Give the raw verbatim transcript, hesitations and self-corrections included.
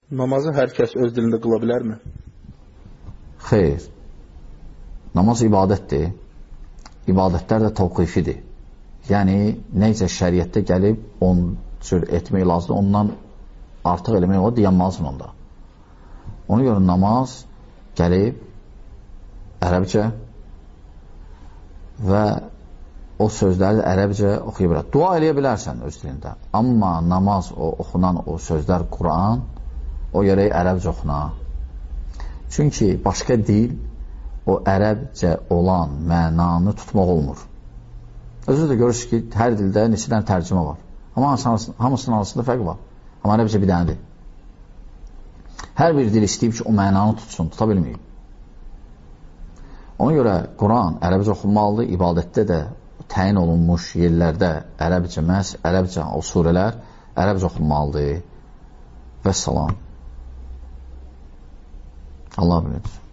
Namazı hər kəs öz dilində qıla bilərmi? Xeyr. Namaz ibadətdir. İbadətlər də tavqifidir. Yəni, neycə şəriətdə gəlib, on cür etmək lazımdır, ondan artıq eləmək olar, deyənməlisin onda. Ona görə namaz gəlib ərəbcə və o sözləri ərəbcə oxuya bilər. Dua eləyə bilərsən öz dilində. Amma namaz, o oxunan o sözlər, Quran, o gərək ərəbcə oxuna. Çünki başqa dil o ərəbcə olan mənanı tutmaq olmur. Özünüz də görürsünüz ki, hər dildə neçə dənə tərcümə var. Amma hamısının arasında fərq var. Amma ərəbcə bir dənədir. Hər bir dil istəyib ki, o mənanı tutsun, tuta bilməyib. Ona görə Quran ərəbcə oxunmalıdır, ibadətdə də təyin olunmuş yerlərdə ərəbcə məhz, ərəbcə o surələr ərəbcə oxunmalıdır. Və salam. Allah bilir.